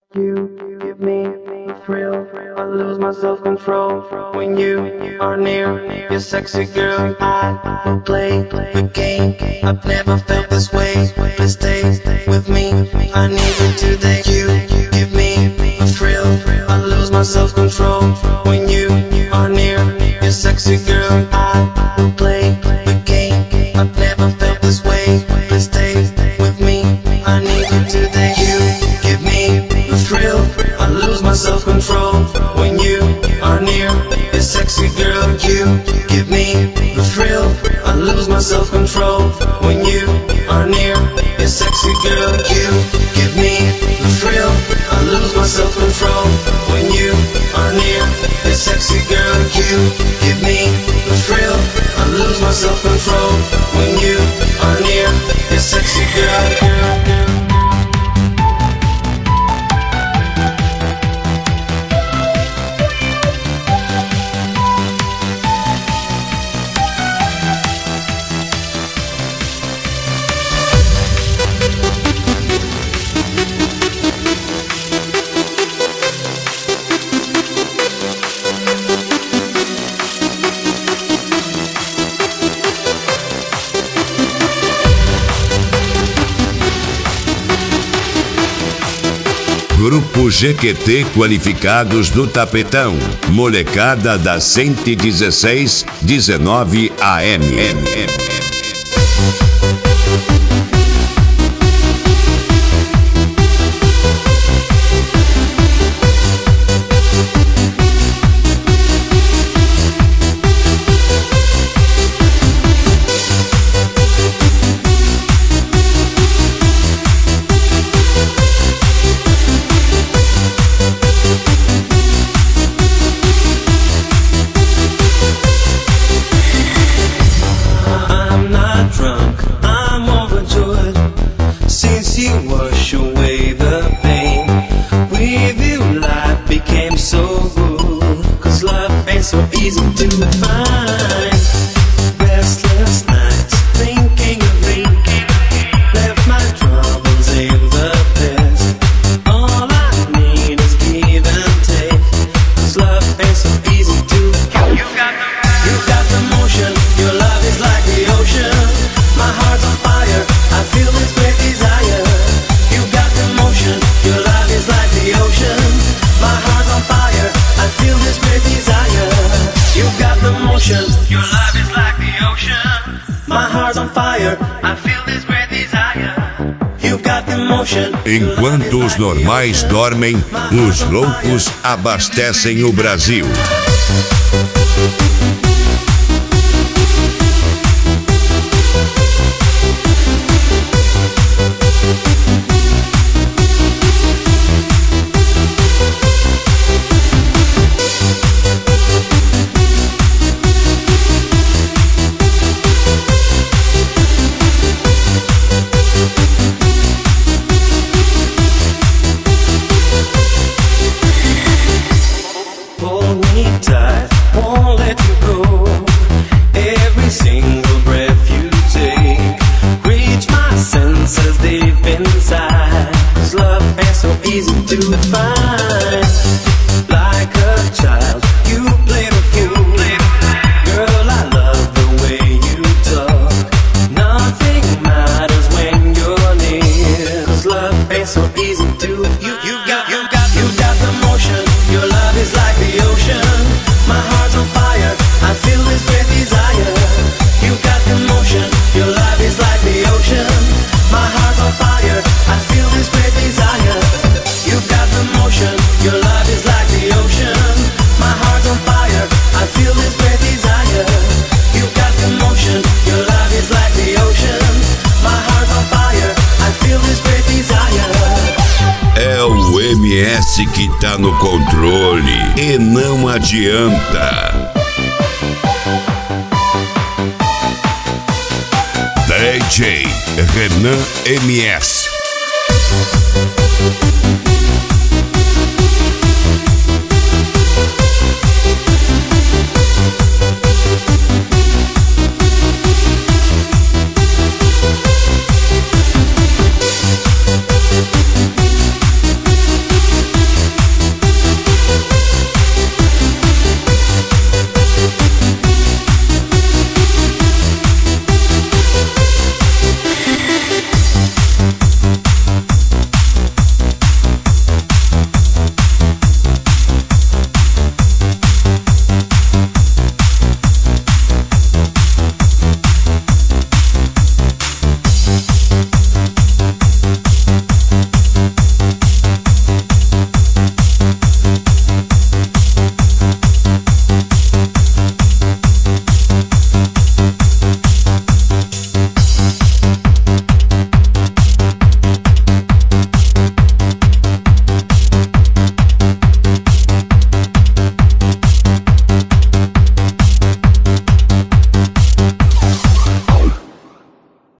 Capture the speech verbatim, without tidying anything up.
You give me a thrill, I lose my self-control when you are near. You're sexy girl, I will play the game. I've never felt this way, please stay with me. I need you today. You give me a thrill, I lose my self-control when you are near. You're sexy girl, I will play the game. I've never felt this way, please stay with me. I need you today. You give me a thrill, I lose my self-control when you are near. You're sexy girl, you give me the thrill, I lose my self-control when you are near. You're sexy girl, you give me the thrill, I lose my self-control when you are near. You're sexy girl, you give me the thrill, I lose my self-control when you are near. You're sexy girl, girl, girl. Grupo G Q T Qualificados do Tapetão, molecada da cento e dezesseis, dezenove A M. Enquanto os normais dormem, os loucos abastecem o Brasil. Que tá no controle e não adianta. D J Renan M S.